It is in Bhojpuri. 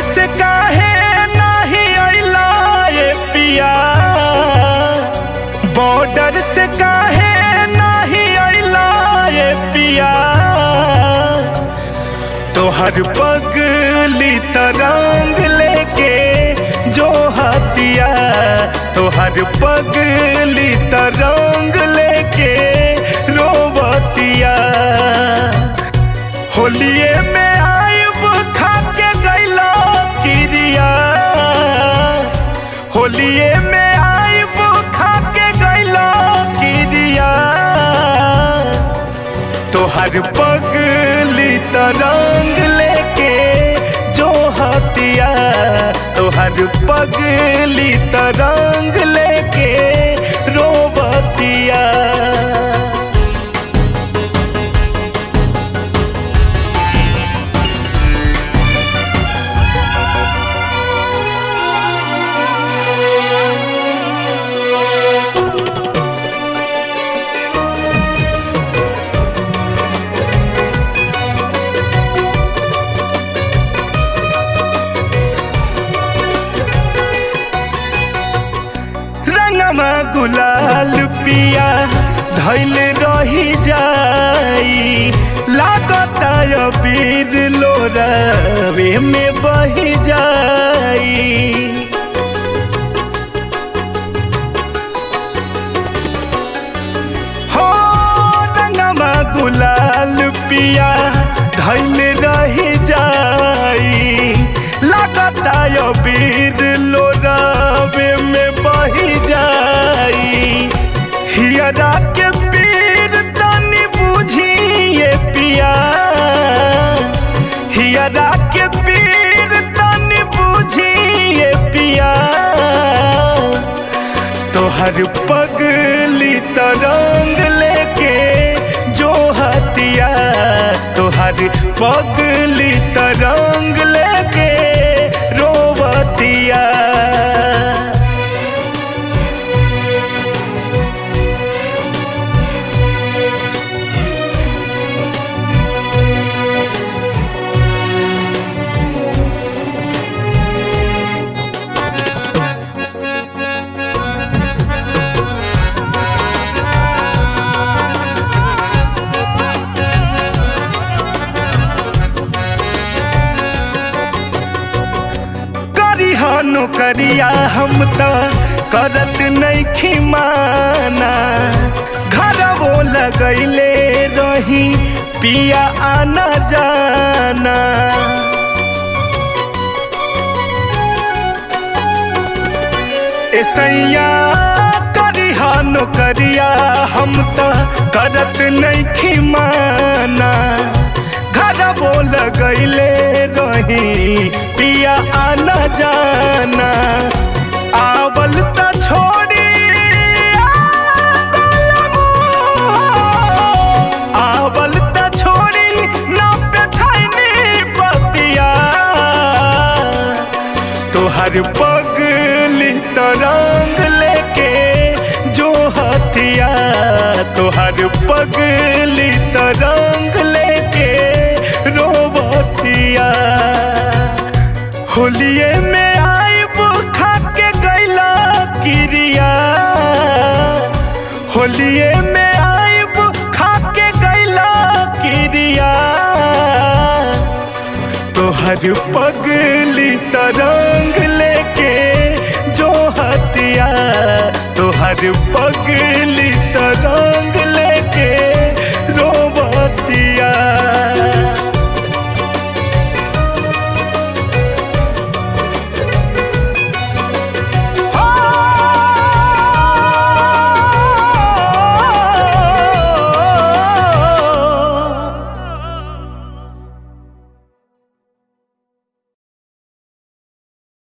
से काहे नाही अइला ये पिया, बॉर्डर से काहे नाही अइला ये पिया। तोहर पगली तरंग लेके जो हतिया, तोहर पगली तरंग लेके रोबतिया। होलिये में आइब खा के गइला किरिया, होलिये में आइब खा के गइला किरिया। तोहर पगली तरंग लेके जो हतिया, तोहर पगली तरंग लेके रोबतिया। गुलाल पिया धैल रही जाई, लागता अबीर लोरावे में बही जाई। हो रंगमा गुलाल पिया धैल रही जाई, लागता अबीर लोरावे में बही जाई। हियरा के पीर तनी बुझिए पिया, हियरा के पीर तनी बुझिए पिया। तोहर पगली तरंग लेके जो हतिया, तोहर पगली तरंग लेके रोबतिया। नौकरिया हम त करत नइखी माना, घरवो लगैले रही पिया आना जाना। ऐसैया करिहा नौकरिया हम त करत नइखी माना, घरवो लगैले रही पिया आना जाना। आवल त छोड़ी आवल त छोड़ी ना बैठैनी बतिया। तोहर पगली तरंग लेके जो हतिया, तोहर पगली तरंग लेके रोबतिया। होलिये में आइब खा के गइला किरिया, होलिये में आइब खा के गइला किरिया। तोहर पगली तरंग ले